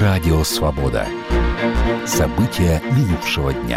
Радио «Свобода». События минувшего дня.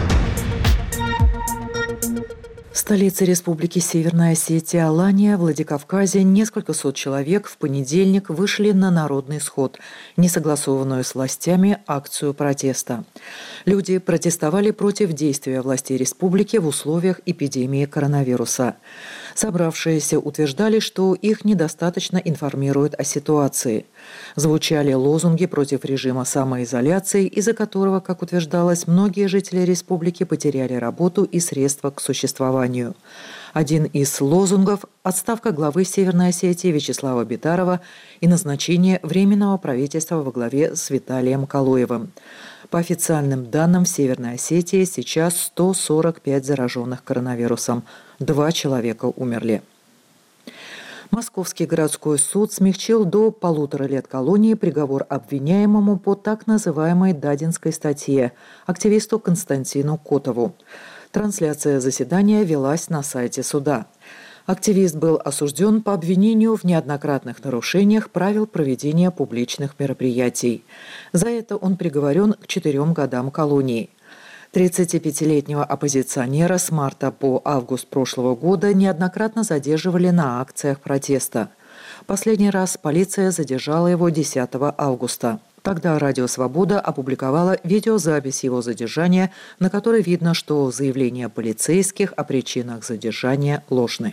В столице Республики Северная Осетия Алания, Владикавказе, несколько сот человек в понедельник вышли на народный сход, несогласованную с властями акцию протеста. Люди протестовали против действия властей республики в условиях эпидемии коронавируса. Собравшиеся утверждали, что их недостаточно информируют о ситуации. Звучали лозунги против режима самоизоляции, из-за которого, как утверждалось, многие жители республики потеряли работу и средства к существованию. Один из лозунгов – отставка главы Северной Осетии Вячеслава Битарова и назначение Временного правительства во главе с Виталием Калоевым. По официальным данным, в Северной Осетии сейчас 145 зараженных коронавирусом. 2 человека умерли. Московский городской суд смягчил до 1,5 лет колонии приговор обвиняемому по так называемой Дадинской статье активисту Константину Котову. Трансляция заседания велась на сайте суда. Активист был осужден по обвинению в неоднократных нарушениях правил проведения публичных мероприятий. За это он приговорен к 4 годам колонии. 35-летнего оппозиционера с марта по август прошлого года неоднократно задерживали на акциях протеста. Последний раз полиция задержала его 10 августа. Тогда Радио «Свобода» опубликовала видеозапись его задержания, на которой видно, что заявления полицейских о причинах задержания ложны.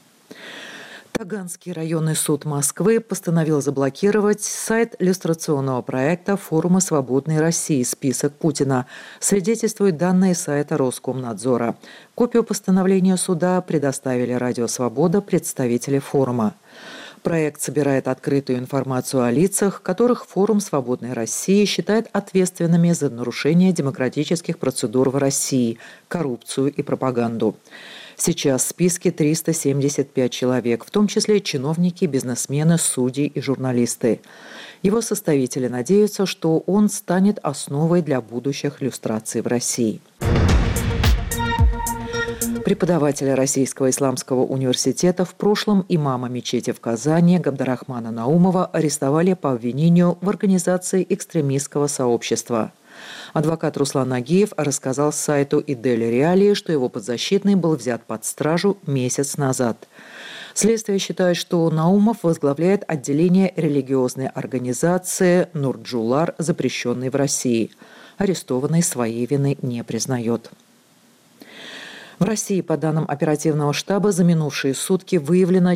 Таганский районный суд Москвы постановил заблокировать сайт иллюстрационного проекта форума «Свободной России. Список Путина», свидетельствуют данные сайта Роскомнадзора. Копию постановления суда предоставили Радио «Свобода» представители форума. Проект собирает открытую информацию о лицах, которых форум «Свободной России» считает ответственными за нарушение демократических процедур в России, коррупцию и пропаганду. Сейчас в списке 375 человек, в том числе чиновники, бизнесмены, судьи и журналисты. Его составители надеются, что он станет основой для будущих иллюстраций в России. Преподавателя Российского исламского университета, в прошлом имама мечети в Казани Габдарахмана Наумова арестовали по обвинению в организации экстремистского сообщества. Адвокат Руслан Агиев рассказал сайту «Идель Реалии», что его подзащитный был взят под стражу месяц назад. Следствие считает, что Наумов возглавляет отделение религиозной организации «Нурджулар», запрещенной в России. Арестованный своей вины не признает. В России, по данным оперативного штаба, за минувшие сутки выявлено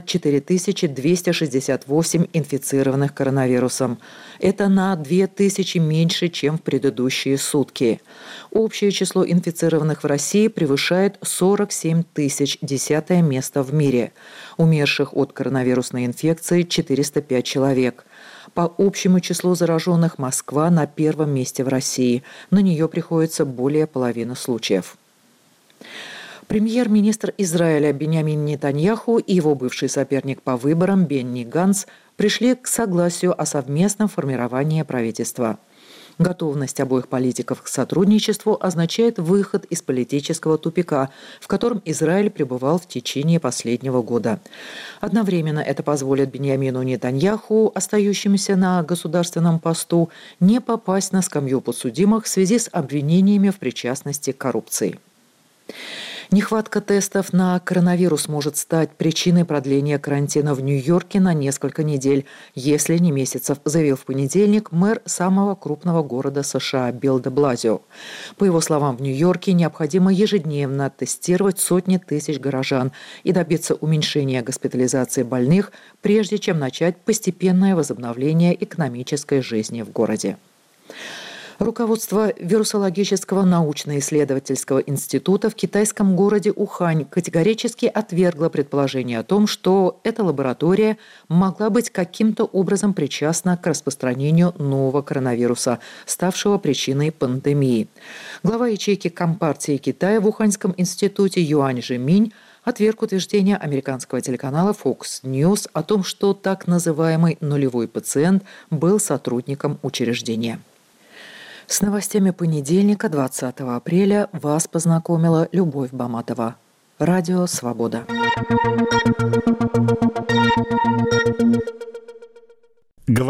4268 инфицированных коронавирусом. Это на 2000 меньше, чем в предыдущие сутки. Общее число инфицированных в России превышает 47 тысяч, 10-е место в мире. Умерших от коронавирусной инфекции 405 человек. По общему числу зараженных Москва на 1-м месте в России. На нее приходится более половины случаев. Премьер-министр Израиля Биньямин Нетаньяху и его бывший соперник по выборам Бенни Ганц пришли к согласию о совместном формировании правительства. Готовность обоих политиков к сотрудничеству означает выход из политического тупика, в котором Израиль пребывал в течение последнего года. Одновременно это позволит Биньямину Нетаньяху, остающемуся на государственном посту, не попасть на скамью подсудимых в связи с обвинениями в причастности к коррупции. Нехватка тестов на коронавирус может стать причиной продления карантина в Нью-Йорке на несколько недель, если не месяцев, заявил в понедельник мэр самого крупного города США Билл де Блазио. По его словам, в Нью-Йорке необходимо ежедневно тестировать сотни тысяч горожан и добиться уменьшения госпитализации больных, прежде чем начать постепенное возобновление экономической жизни в городе. Руководство Вирусологического научно-исследовательского института в китайском городе Ухань категорически отвергло предположение о том, что эта лаборатория могла быть каким-то образом причастна к распространению нового коронавируса, ставшего причиной пандемии. Глава ячейки Компартии Китая в Уханьском институте Юань Жиминь отверг утверждение американского телеканала Fox News о том, что так называемый нулевой пациент был сотрудником учреждения. С новостями понедельника, 20 апреля, вас познакомила Любовь Баматова. Радио «Свобода».